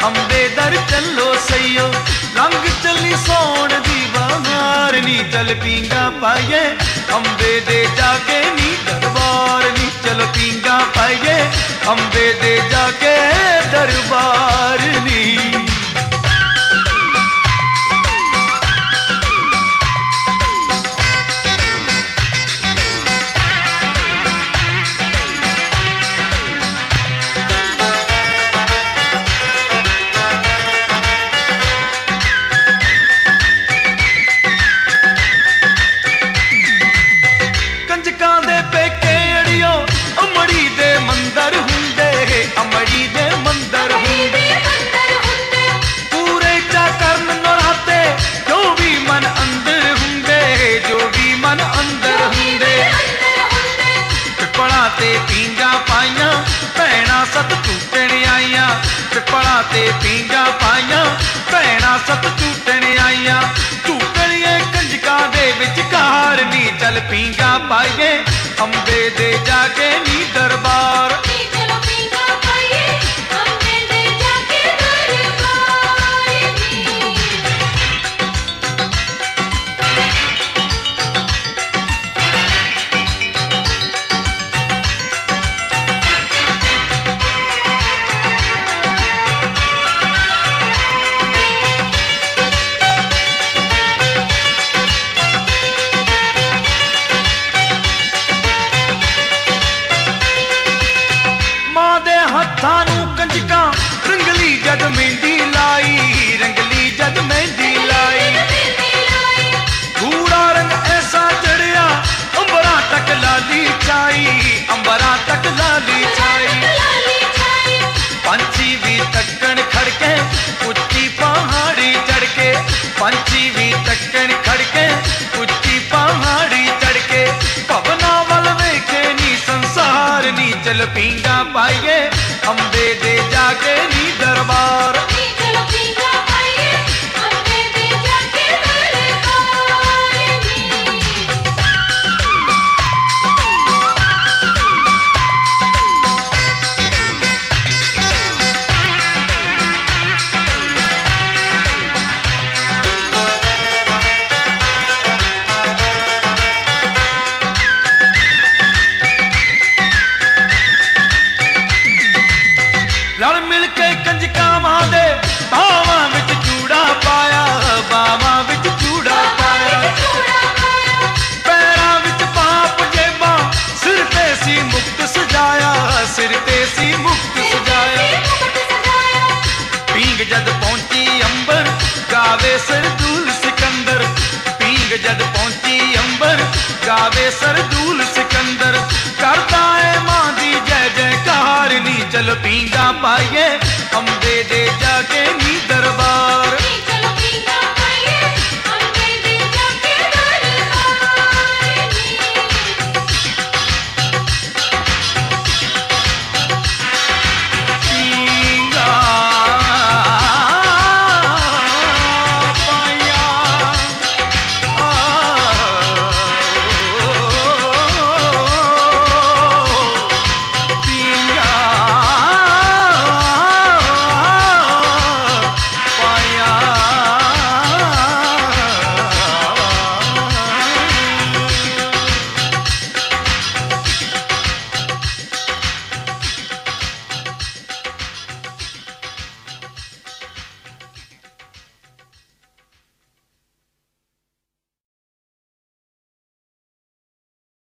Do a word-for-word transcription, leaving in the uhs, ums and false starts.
अंबे दर चलो सैयो लंघ चली सोन दी बहार नी चल पींगा पाइए अंबे दे जाके नी दरबार नी चल पींगा पाइए अंबे दे जाके दरबार नी। पींगा पाइया भैणा सत झूटन आईया पिपला ते पींगा पाइया भैणा सत झूटन आईया झूटनिए कंजका दे विचकार नी चल पींगा पाइए अंबे दे जाके नी दरबार। थानू कंजका रंगली जद मेहंदी लाई रंगली जद मेहंदी लाई गूड़ा रंग ऐसा चढ़िया अंबरा तक लाली छाई अंबरा तक लाली छाई पंछी भी तक्कन खड़के उच्ची पहाड़ी चढ़ के पंछी भी तक्कन खड़के उच्ची पहाड़ी चढ़ के पवना वल वेखे नी संसार नी चल पींगा पाइए अंबे दे जाके नी दरबार। लड़ मिल के कंजका मां दे बावां विच चूड़ा पाया बावां विच चूड़ा पाया पैरां विच पाप जेबा सिर ते सी मुक्त सजाया सिर ते सी मुक्त सजाया पींग जद पहुंची अंबर गावे सरदूल सिकंदर पींग जद पहुंची अंबर गावे सरदूल